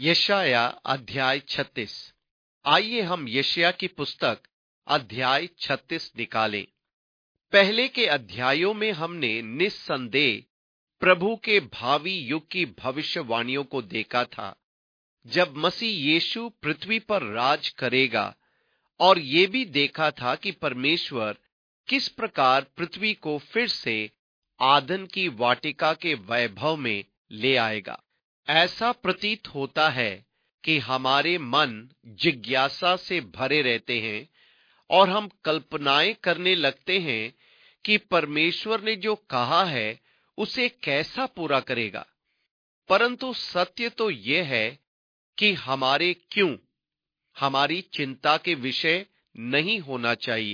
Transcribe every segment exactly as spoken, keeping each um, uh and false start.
यशाया अध्याय छत्तीस। आइए हम यशाया की पुस्तक अध्याय छत्तीस निकालें। पहले के अध्यायों में हमने निस्संदेह प्रभु के भावी युग की भविष्यवाणियों को देखा था, जब मसीह यीशु पृथ्वी पर राज करेगा, और ये भी देखा था कि परमेश्वर किस प्रकार पृथ्वी को फिर से आदन की वाटिका के वैभव में ले आएगा। ऐसा प्रतीत होता है कि हमारे मन जिज्ञासा से भरे रहते हैं और हम कल्पनाएं करने लगते हैं कि परमेश्वर ने जो कहा है उसे कैसा पूरा करेगा। परंतु सत्य तो यह है कि हमारे क्यों हमारी चिंता के विषय नहीं होना चाहिए,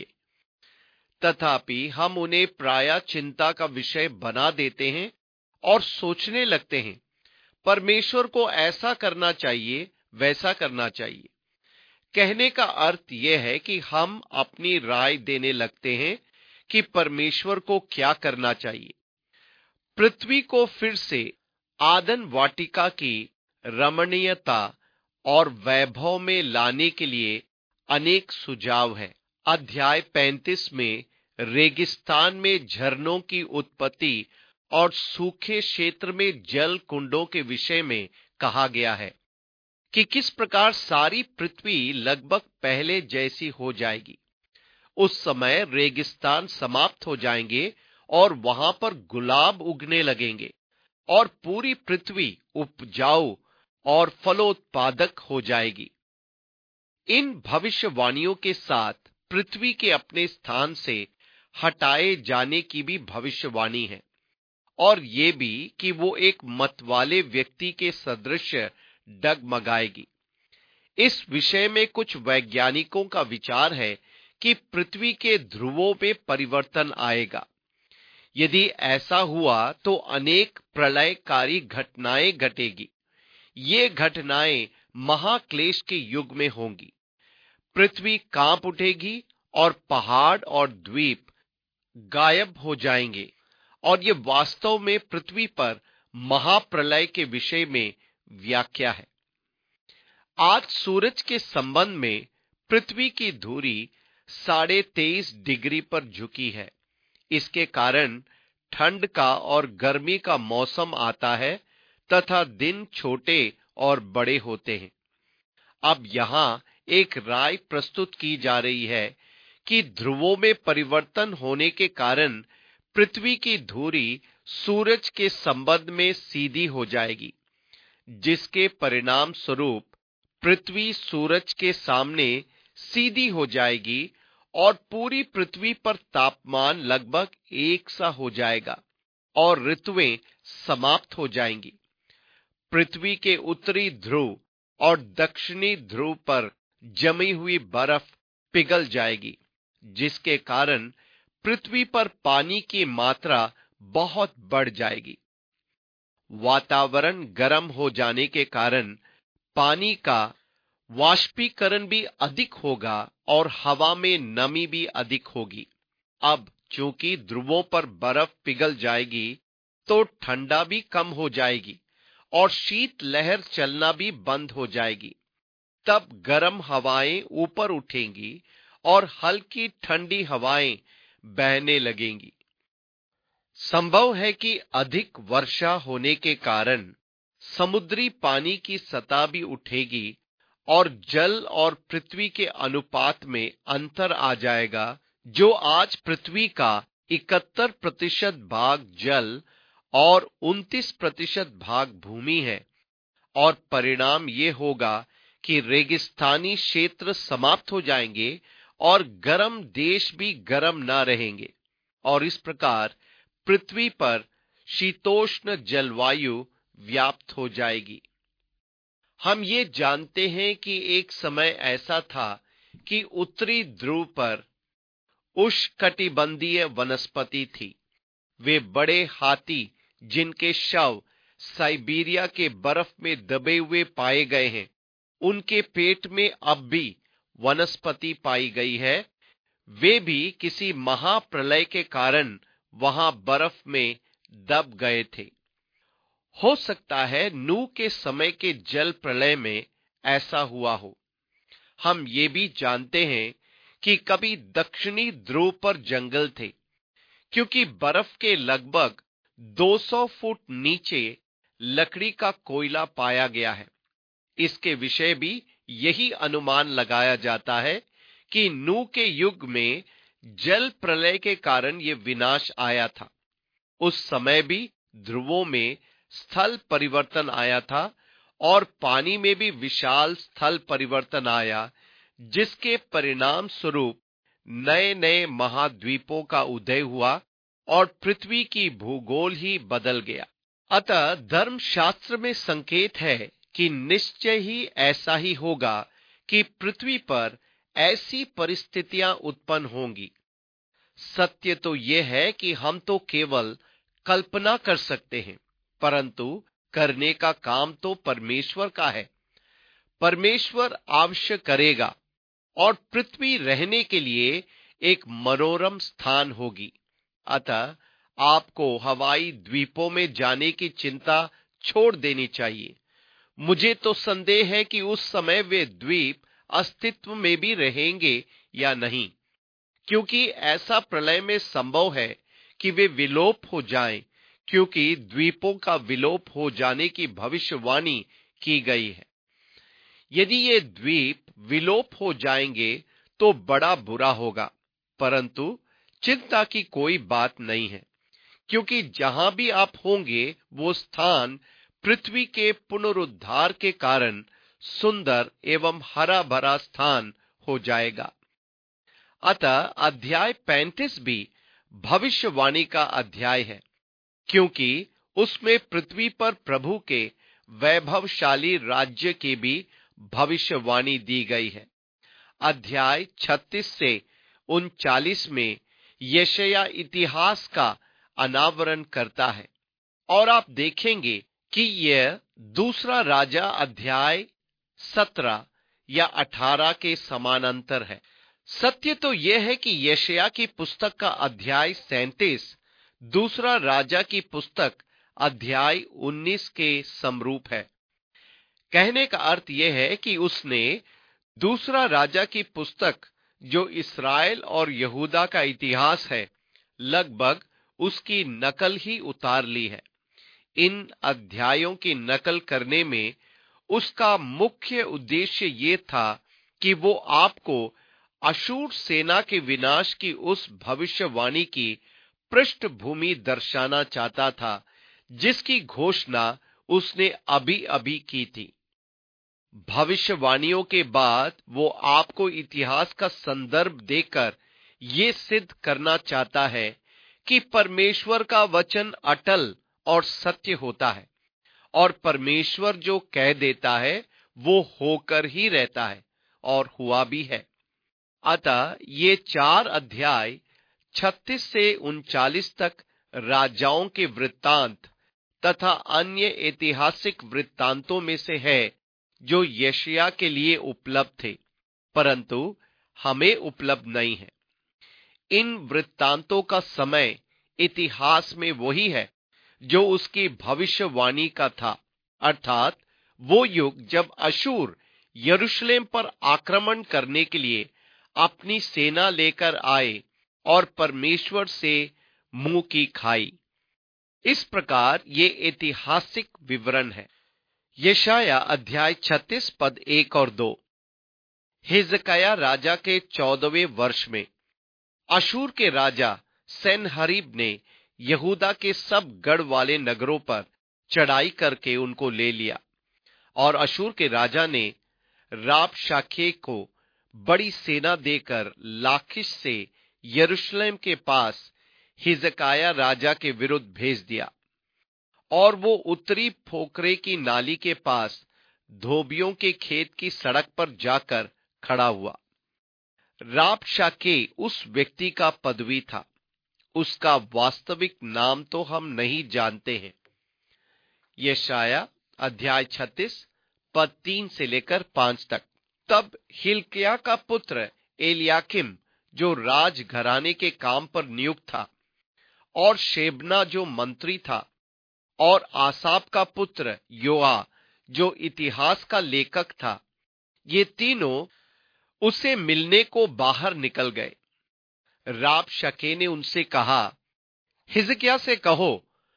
तथापि हम उन्हें प्रायः चिंता का विषय बना देते हैं और सोचने लगते हैं परमेश्वर को ऐसा करना चाहिए, वैसा करना चाहिए। कहने का अर्थ यह है कि हम अपनी राय देने लगते हैं कि परमेश्वर को क्या करना चाहिए। पृथ्वी को फिर से आदन वाटिका की रमणीयता और वैभव में लाने के लिए अनेक सुझाव हैं। अध्याय पैंतीस में रेगिस्तान में झरनों की उत्पत्ति और सूखे क्षेत्र में जल कुंडों के विषय में कहा गया है कि किस प्रकार सारी पृथ्वी लगभग पहले जैसी हो जाएगी। उस समय रेगिस्तान समाप्त हो जाएंगे और वहां पर गुलाब उगने लगेंगे और पूरी पृथ्वी उपजाऊ और फलोत्पादक हो जाएगी। इन भविष्यवाणियों के साथ पृथ्वी के अपने स्थान से हटाए जाने की भी भविष्यवाणी है, और ये भी कि वो एक मतवाले व्यक्ति के सदृश डगमगाएगी। इस विषय में कुछ वैज्ञानिकों का विचार है कि पृथ्वी के ध्रुवों में परिवर्तन आएगा। यदि ऐसा हुआ तो अनेक प्रलयकारी घटनाएं घटेगी। ये घटनाएं महाक्लेश के युग में होंगी। पृथ्वी कांप उठेगी और पहाड़ और द्वीप गायब हो जाएंगे, और ये वास्तव में पृथ्वी पर महाप्रलय के विषय में व्याख्या है। आज सूरज के संबंध में पृथ्वी की धुरी साढ़े तेईस डिग्री पर झुकी है। इसके कारण ठंड का और गर्मी का मौसम आता है तथा दिन छोटे और बड़े होते हैं। अब यहां एक राय प्रस्तुत की जा रही है कि ध्रुवों में परिवर्तन होने के कारण पृथ्वी की धुरी सूरज के संबंध में सीधी हो जाएगी, जिसके परिणाम स्वरूप पृथ्वी सूरज के सामने सीधी हो जाएगी और पूरी पृथ्वी पर तापमान लगभग एक सा हो जाएगा और ऋतुएं समाप्त हो जाएंगी। पृथ्वी के उत्तरी ध्रुव और दक्षिणी ध्रुव पर जमी हुई बर्फ पिघल जाएगी, जिसके कारण पृथ्वी पर पानी की मात्रा बहुत बढ़ जाएगी। वातावरण गर्म हो जाने के कारण पानी का वाष्पीकरण भी अधिक होगा और हवा में नमी भी अधिक होगी। अब चूंकि ध्रुवों पर बर्फ पिघल जाएगी तो ठंडा भी कम हो जाएगी और शीत लहर चलना भी बंद हो जाएगी। तब गर्म हवाएं ऊपर उठेंगी और हल्की ठंडी हवाएं बहने लगेंगी। संभव है कि अधिक वर्षा होने के कारण समुद्री पानी की सतह भी उठेगी और जल और पृथ्वी के अनुपात में अंतर आ जाएगा, जो आज पृथ्वी का इकहत्तर प्रतिशत भाग जल और उनतीस प्रतिशत भाग भूमि है। और परिणाम ये होगा कि रेगिस्तानी क्षेत्र समाप्त हो जाएंगे और गर्म देश भी गर्म न रहेंगे, और इस प्रकार पृथ्वी पर शीतोष्ण जलवायु व्याप्त हो जाएगी। हम ये जानते हैं कि एक समय ऐसा था कि उत्तरी ध्रुव पर उष्णकटिबंधीय वनस्पति थी। वे बड़े हाथी जिनके शव साइबेरिया के बर्फ में दबे हुए पाए गए हैं, उनके पेट में अब भी वनस्पति पाई गई है। वे भी किसी महाप्रलय के कारण वहां बर्फ में दब गए थे। हो सकता है नूह के समय के जल प्रलय में ऐसा हुआ हो। हम ये भी जानते हैं कि कभी दक्षिणी ध्रुव पर जंगल थे, क्योंकि बर्फ के लगभग दो सौ फुट नीचे लकड़ी का कोयला पाया गया है। इसके विषय भी यही अनुमान लगाया जाता है कि नूह के युग में जल प्रलय के कारण यह विनाश आया था। उस समय भी ध्रुवों में स्थल परिवर्तन आया था और पानी में भी विशाल स्थल परिवर्तन आया, जिसके परिणाम स्वरूप नए नए महाद्वीपों का उदय हुआ और पृथ्वी की भूगोल ही बदल गया। अतः धर्मशास्त्र में संकेत है कि निश्चय ही ऐसा ही होगा कि पृथ्वी पर ऐसी परिस्थितियां उत्पन्न होंगी। सत्य तो यह है कि हम तो केवल कल्पना कर सकते हैं, परंतु करने का काम तो परमेश्वर का है। परमेश्वर अवश्य करेगा और पृथ्वी रहने के लिए एक मनोरम स्थान होगी। अतः आपको हवाई द्वीपों में जाने की चिंता छोड़ देनी चाहिए। मुझे तो संदेह है कि उस समय वे द्वीप अस्तित्व में भी रहेंगे या नहीं, क्योंकि ऐसा प्रलय में संभव है कि वे विलोप हो जाएं, क्योंकि द्वीपों का विलोप हो जाने की भविष्यवाणी की गई है। यदि ये द्वीप विलोप हो जाएंगे तो बड़ा बुरा होगा, परंतु चिंता की कोई बात नहीं है, क्योंकि जहां भी आप होंगे वो स्थान पृथ्वी के पुनरुद्धार के कारण सुंदर एवं हरा भरा स्थान हो जाएगा। अतः अध्याय पैंतीस भी भविष्यवाणी का अध्याय है, क्योंकि उसमें पृथ्वी पर प्रभु के वैभवशाली राज्य की भी भविष्यवाणी दी गई है। अध्याय छत्तीस से उनचालीस में यशाया इतिहास का अनावरण करता है और आप देखेंगे कि यह दूसरा राजा अध्याय सत्रह या अठारह के समानांतर है। सत्य तो यह है कि यशाया की पुस्तक का अध्याय सैंतीस दूसरा राजा की पुस्तक अध्याय उन्नीस के समरूप है। कहने का अर्थ यह है कि उसने दूसरा राजा की पुस्तक, जो इसराइल और यहूदा का इतिहास है, लगभग उसकी नकल ही उतार ली है। इन अध्यायों की नकल करने में उसका मुख्य उद्देश्य ये था कि वो आपको अशूर सेना के विनाश की उस भविष्यवाणी की पृष्ठभूमि दर्शाना चाहता था, जिसकी घोषणा उसने अभी अभी की थी। भविष्यवाणियों के बाद वो आपको इतिहास का संदर्भ देकर ये सिद्ध करना चाहता है कि परमेश्वर का वचन अटल और सत्य होता है और परमेश्वर जो कह देता है वो होकर ही रहता है और हुआ भी है। अतः ये चार अध्याय छत्तीस से उनचालीस तक राजाओं के वृत्तांत तथा अन्य ऐतिहासिक वृत्तांतों में से है जो यशाया के लिए उपलब्ध थे, परंतु हमें उपलब्ध नहीं है। इन वृत्तांतों का समय इतिहास में वही है जो उसकी भविष्यवाणी का था, अर्थात वो युग जब अशूर यरूशलेम पर आक्रमण करने के लिए अपनी सेना लेकर आए और परमेश्वर से मुंह की खाई। इस प्रकार ये ऐतिहासिक विवरण है। यशाया अध्याय छत्तीस पद एक और दो। हिजकिय्याह राजा के चौदहवें वर्ष में अशूर के राजा सेनहरीब ने यहूदा के सब गढ़ वाले नगरों पर चढ़ाई करके उनको ले लिया, और अशूर के राजा ने राबशाके को बड़ी सेना देकर लाखिश से यरूशलेम के पास हिजकिय्याह राजा के विरुद्ध भेज दिया, और वो उत्तरी फोकरे की नाली के पास धोबियों के खेत की सड़क पर जाकर खड़ा हुआ। राबशाके उस व्यक्ति का पदवी था, उसका वास्तविक नाम तो हम नहीं जानते हैं। यशाया अध्याय छत्तीस पद तीन से लेकर पांच तक। तब हिल्किय्याह का पुत्र एलियाकिम, जो राज घराने के काम पर नियुक्त था, और शेबना जो मंत्री था, और आसाप का पुत्र योआ जो इतिहास का लेखक था, ये तीनों उसे मिलने को बाहर निकल गए। राबशके ने उनसे कहा, हिजकिय्याह से कहो,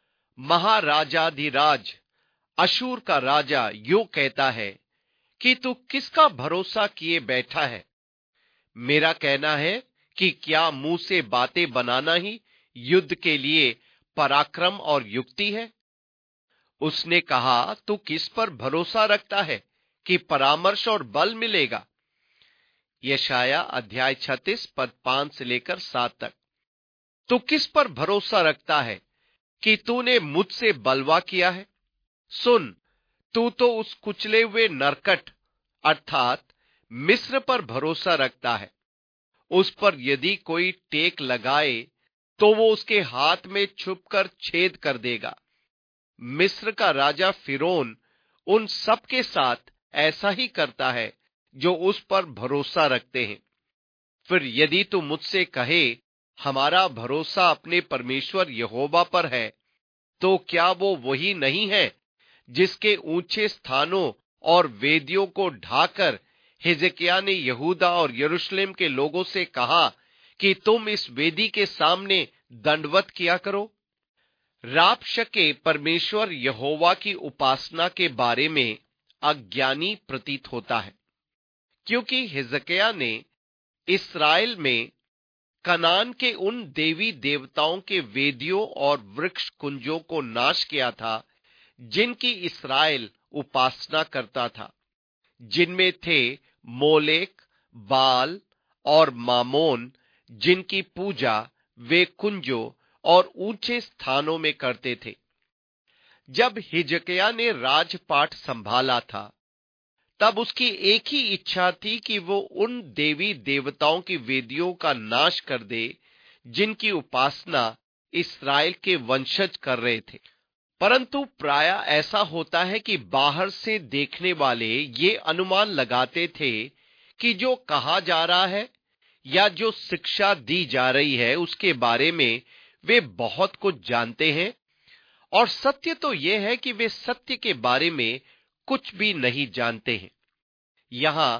महाराजाधिराज अशूर का राजा यो कहता है कि तू किसका भरोसा किए बैठा है। मेरा कहना है कि क्या मुंह से बातें बनाना ही युद्ध के लिए पराक्रम और युक्ति है। उसने कहा, तू किस पर भरोसा रखता है कि परामर्श और बल मिलेगा। यशाया अध्याय छत्तीस पद पांच से लेकर सात तक। तू किस पर भरोसा रखता है कि तूने मुझसे बलवा किया है। सुन, तू तो उस कुचले हुए नरकट अर्थात मिस्र पर भरोसा रखता है। उस पर यदि कोई टेक लगाए तो वो उसके हाथ में छुपकर छेद कर देगा। मिस्र का राजा फिरौन उन सब के साथ ऐसा ही करता है जो उस पर भरोसा रखते हैं। फिर यदि तू मुझसे कहे, हमारा भरोसा अपने परमेश्वर यहोवा पर है, तो क्या वो वही नहीं है जिसके ऊंचे स्थानों और वेदियों को ढाकर हिजकिय्याह ने यहूदा और यरूशलेम के लोगों से कहा कि तुम इस वेदी के सामने दंडवत किया करो। राबशके परमेश्वर यहोवा की उपासना के बारे में अज्ञानी प्रतीत होता है, क्योंकि हिजकिय्याह ने इस्राएल में कनान के उन देवी देवताओं के वेदियों और वृक्ष कुंजों को नाश किया था जिनकी इस्राएल उपासना करता था, जिनमें थे मोलेक, बाल और मामोन, जिनकी पूजा वे कुंजों और ऊंचे स्थानों में करते थे। जब हिजकिय्याह ने राजपाट संभाला था, तब उसकी एक ही इच्छा थी कि वो उन देवी देवताओं की वेदियों का नाश कर दे जिनकी उपासना इस्राएल के वंशज कर रहे थे। परंतु प्राय ऐसा होता है कि बाहर से देखने वाले ये अनुमान लगाते थे कि जो कहा जा रहा है या जो शिक्षा दी जा रही है उसके बारे में वे बहुत कुछ जानते हैं, और सत्य तो यह है कि वे सत्य के बारे में कुछ भी नहीं जानते हैं। यहां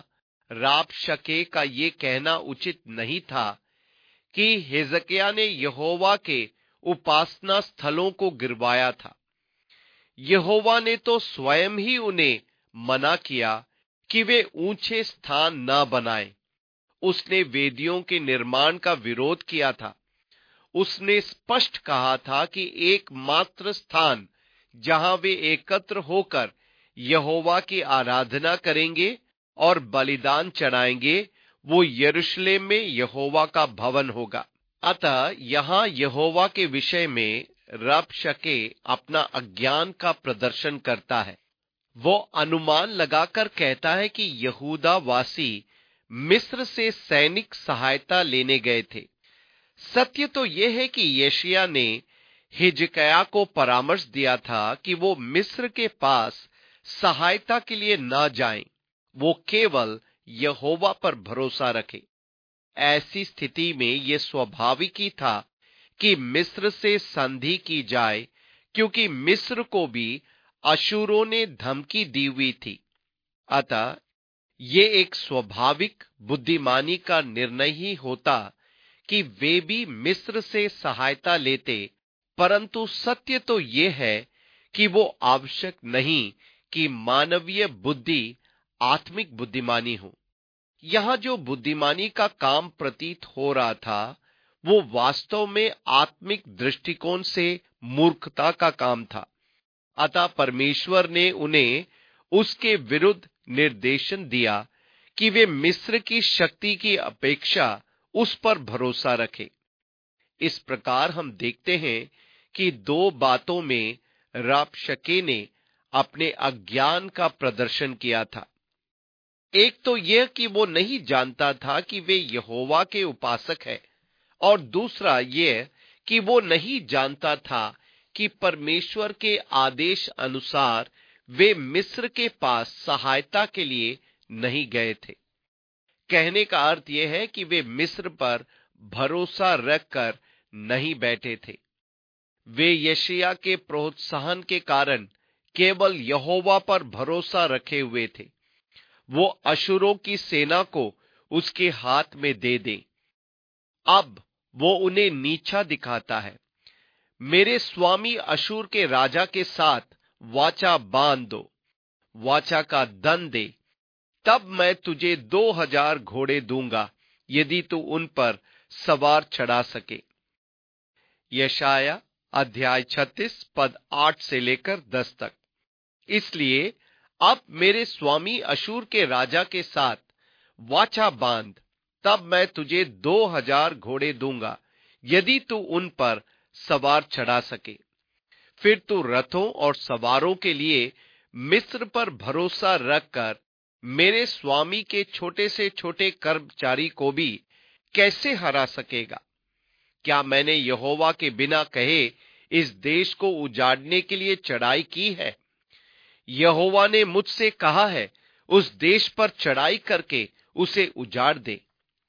राबशके का ये कहना उचित नहीं था कि हिजकिय्याह ने यहोवा के उपासना स्थलों को गिरवाया था। यहोवा ने तो स्वयं ही उन्हें मना किया कि वे ऊंचे स्थान न बनाएं। उसने वेदियों के निर्माण का विरोध किया था। उसने स्पष्ट कहा था कि एकमात्र स्थान जहां वे एकत्र होकर यहोवा की आराधना करेंगे और बलिदान चढ़ाएंगे वो यरूशलेम में यहोवा का भवन होगा। अतः यहां यहोवा के विषय में राबशके अपना अज्ञान का प्रदर्शन करता है। वो अनुमान लगाकर कहता है कि यहूदा वासी मिस्र से सैनिक सहायता लेने गए थे। सत्य तो यह है कि यशायाह ने हिजकिय्याह को परामर्श दिया था कि वो मिस्र के पास सहायता के लिए न जाएं, वो केवल यहोवा पर भरोसा रखे। ऐसी स्थिति में यह स्वाभाविक ही था कि मिस्र से संधि की जाए, क्योंकि मिस्र को भी अशूरों ने धमकी दी हुई थी। अतः ये एक स्वाभाविक बुद्धिमानी का निर्णय ही होता कि वे भी मिस्र से सहायता लेते। परंतु सत्य तो यह है कि वो आवश्यक नहीं कि मानवीय बुद्धि आत्मिक बुद्धिमानी हो। यहां जो बुद्धिमानी का काम प्रतीत हो रहा था वो वास्तव में आत्मिक दृष्टिकोण से मूर्खता का काम था। अतः परमेश्वर ने उन्हें उसके विरुद्ध निर्देशन दिया कि वे मिस्र की शक्ति की अपेक्षा उस पर भरोसा रखें। इस प्रकार हम देखते हैं कि दो बातों में राबशके ने अपने अज्ञान का प्रदर्शन किया था। एक तो यह कि वो नहीं जानता था कि वे यहोवा के उपासक हैं, और दूसरा यह कि वो नहीं जानता था कि परमेश्वर के आदेश अनुसार वे मिस्र के पास सहायता के लिए नहीं गए थे। कहने का अर्थ यह है कि वे मिस्र पर भरोसा रखकर नहीं बैठे थे। वे यशायाह के प्रोत्साहन के कारण केवल यहोवा पर भरोसा रखे हुए थे। वो अशुरों की सेना को उसके हाथ में दे दे। अब वो उन्हें नीचा दिखाता है। मेरे स्वामी अशूर के राजा के साथ वाचा बांध दो, वाचा का दंड दे, तब मैं तुझे दो हजार घोड़े दूंगा यदि तू उन पर सवार चढ़ा सके। यशायाह अध्याय छत्तीस पद आठ से लेकर दस तक। इसलिए अब मेरे स्वामी अशूर के राजा के साथ वाचा बांध, तब मैं तुझे दो हजार घोड़े दूंगा यदि तू उन पर सवार चढ़ा सके। फिर तू रथों और सवारों के लिए मिस्र पर भरोसा रखकर मेरे स्वामी के छोटे से छोटे कर्मचारी को भी कैसे हरा सकेगा? क्या मैंने यहोवा के बिना कहे इस देश को उजाड़ने के लिए चढ़ाई की है? यहोवा ने मुझसे कहा है, उस देश पर चढ़ाई करके उसे उजाड़ दे।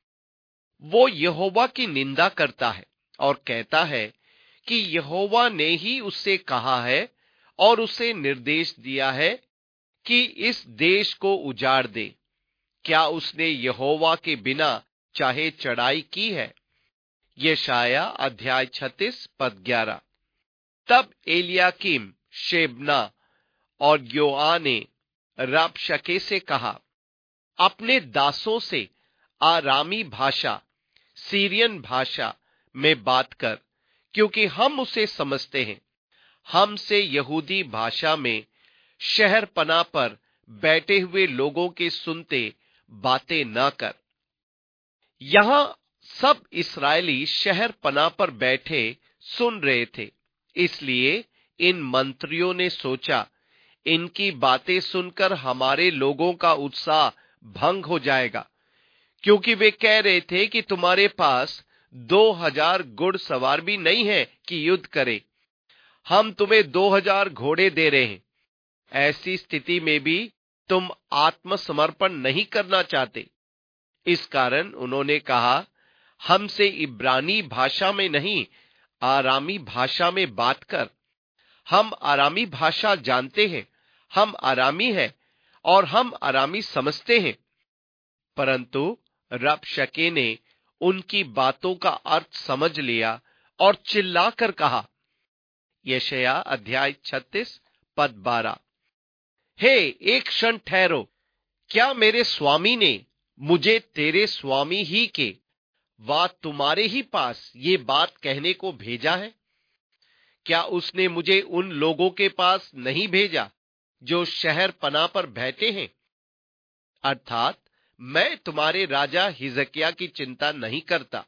वो यहोवा की निंदा करता है और कहता है कि यहोवा ने ही उससे कहा है और उसे निर्देश दिया है कि इस देश को उजाड़ दे। क्या उसने यहोवा के बिना चाहे चढ़ाई की है? यशायाह अध्याय छत्तीस पद ग्यारह। तब एलियाकीम, शेबना और योआह ने रबशके से कहा, अपने दासों से आरामी भाषा, सीरियन भाषा में बात कर, क्योंकि हम उसे समझते हैं। हमसे यहूदी भाषा में शहर पनाह पर बैठे हुए लोगों के सुनते बातें ना कर। यहां सब इस्राएली शहर पनाह पर बैठे सुन रहे थे, इसलिए इन मंत्रियों ने सोचा, इनकी बातें सुनकर हमारे लोगों का उत्साह भंग हो जाएगा, क्योंकि वे कह रहे थे कि तुम्हारे पास दो हजार घुड़सवार भी नहीं है कि युद्ध करे। हम तुम्हें दो हजार घोड़े दे रहे हैं। ऐसी स्थिति में भी तुम आत्मसमर्पण नहीं करना चाहते। इस कारण उन्होंने कहा, हमसे इब्रानी भाषा में नहीं, आरामी भाषा में बात कर। हम आरामी भाषा जानते हैं, हम आरामी हैं और हम आरामी समझते हैं। परंतु रबशके ने उनकी बातों का अर्थ समझ लिया और चिल्लाकर कहा। यशायाह अध्याय छत्तीस पद बारह। हे, एक क्षण ठहरो, क्या मेरे स्वामी ने मुझे तेरे स्वामी ही के वा तुम्हारे ही पास ये बात कहने को भेजा है? क्या उसने मुझे उन लोगों के पास नहीं भेजा जो शहर पनाह पर बैठे हैं? अर्थात मैं तुम्हारे राजा हिजकिय्याह की चिंता नहीं करता।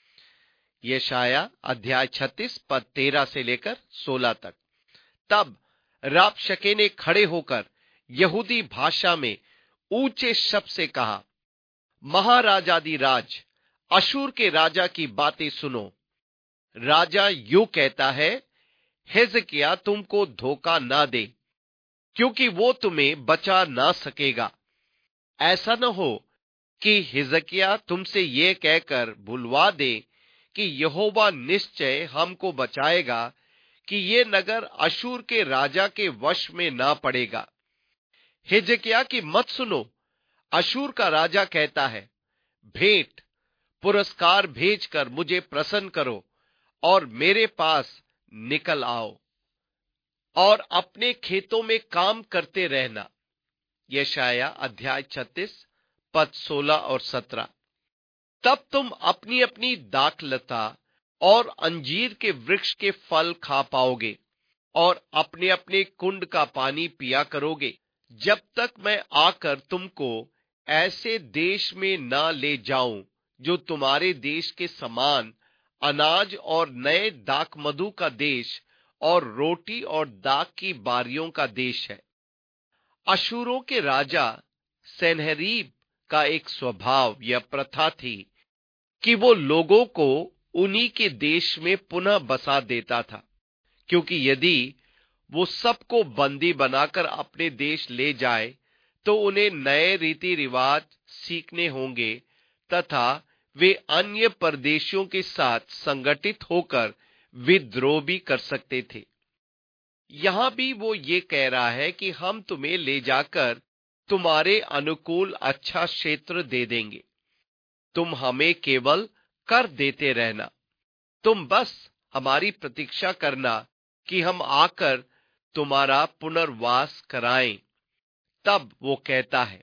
यशायाह अध्याय छत्तीस पद तेरह से लेकर सोलह तक। तब रबशके ने खड़े होकर यहूदी भाषा में ऊंचे शब्द से कहा, महाराजाधिराज अशूर के राजा की बातें सुनो। राजा यूं कहता है, हिजकिय्याह तुमको धोखा ना दे, क्योंकि वो तुम्हें बचा ना सकेगा। ऐसा न हो कि हिजकिय्याह तुमसे ये कहकर भुलवा दे कि यहोवा निश्चय हमको बचाएगा, कि ये नगर अशूर के राजा के वश में ना पड़ेगा। हिजकिय्याह की मत सुनो। अशूर का राजा कहता है, भेंट पुरस्कार भेजकर मुझे प्रसन्न करो और मेरे पास निकल आओ और अपने खेतों में काम करते रहना। यशायाह अध्याय छत्तीस पद सोलह और सत्रह। तब तुम अपनी अपनी दाखलता और अंजीर के वृक्ष के फल खा पाओगे और अपने अपने कुंड का पानी पिया करोगे, जब तक मैं आकर तुमको ऐसे देश में ना ले जाऊं जो तुम्हारे देश के समान अनाज और नए दाख मधु का देश और रोटी और दाख की बारियों का देश है। अशूरों के राजा सन्हेरीब का एक स्वभाव या प्रथा थी कि वो लोगों को उन्हीं के देश में पुनः बसा देता था, क्योंकि यदि वो सबको बंदी बनाकर अपने देश ले जाए तो उन्हें नए रीति रिवाज सीखने होंगे तथा वे अन्य परदेशियों के साथ संगठित होकर विद्रोह भी कर सकते थे। यहां भी वो ये कह रहा है कि हम तुम्हें ले जाकर तुम्हारे अनुकूल अच्छा क्षेत्र दे देंगे, तुम हमें केवल कर देते रहना, तुम बस हमारी प्रतीक्षा करना कि हम आकर तुम्हारा पुनर्वास कराएं। तब वो कहता है,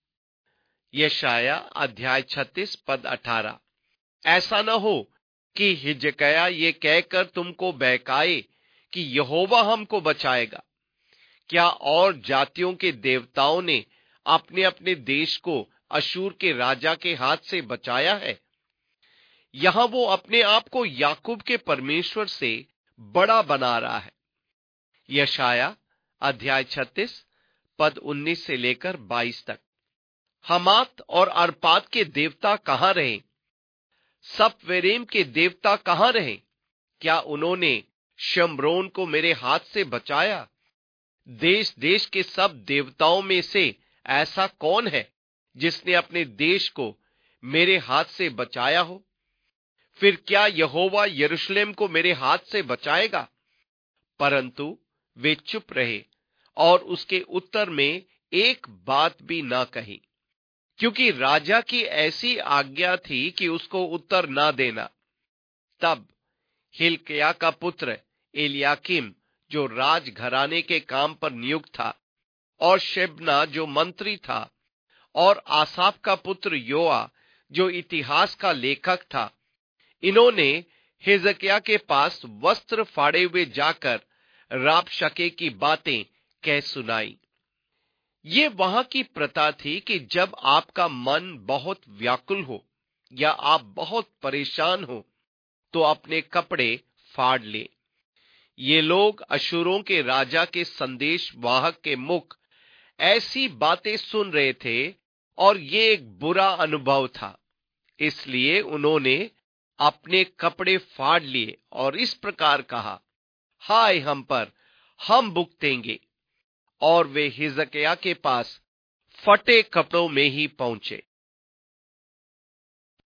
यशाया अध्याय छत्तीस पद अठारह, ऐसा न हो कि हिजकिय्याह ये कहकर तुमको बहकाए कि यहोवा हमको बचाएगा। क्या और जातियों के देवताओं ने अपने अपने देश को अशूर के राजा के हाथ से बचाया है? यहां वो अपने आप को याकूब के परमेश्वर से बड़ा बना रहा है। यशाया अध्याय छत्तीस पद उन्नीस से लेकर बाईस तक, हमात और अर्पाद के देवता कहां रहे? सपवेरेम के देवता कहां रहे? क्या उन्होंने शमरोन को मेरे हाथ से बचाया? देश देश के सब देवताओं में से ऐसा कौन है जिसने अपने देश को मेरे हाथ से बचाया हो? फिर क्या यहोवा यरूशलेम को मेरे हाथ से बचाएगा? परंतु वे चुप रहे और उसके उत्तर में एक बात भी ना कही, क्योंकि राजा की ऐसी आज्ञा थी कि उसको उत्तर ना देना। तब हिल्किय्याह का पुत्र एलियाकीम, जो राजघराने के काम पर नियुक्त था, और शेबना जो मंत्री था, और आसाफ का पुत्र योआ जो इतिहास का लेखक था, इन्होंने हिजकिय्याह के पास वस्त्र फाड़े हुए जाकर राबशके की बातें कह सुनाई। ये वहां की प्रथा थी कि जब आपका मन बहुत व्याकुल हो या आप बहुत परेशान हो तो अपने कपड़े फाड़ ले। ये लोग अशूरों के राजा के संदेश वाहक के मुख ऐसी बातें सुन रहे थे और ये एक बुरा अनुभव था, इसलिए उन्होंने अपने कपड़े फाड़ लिए और इस प्रकार कहा, हाय हम पर, हम भुगतेंगे। और वे हिजकिय्याह के पास फटे कपड़ों में ही पहुंचे।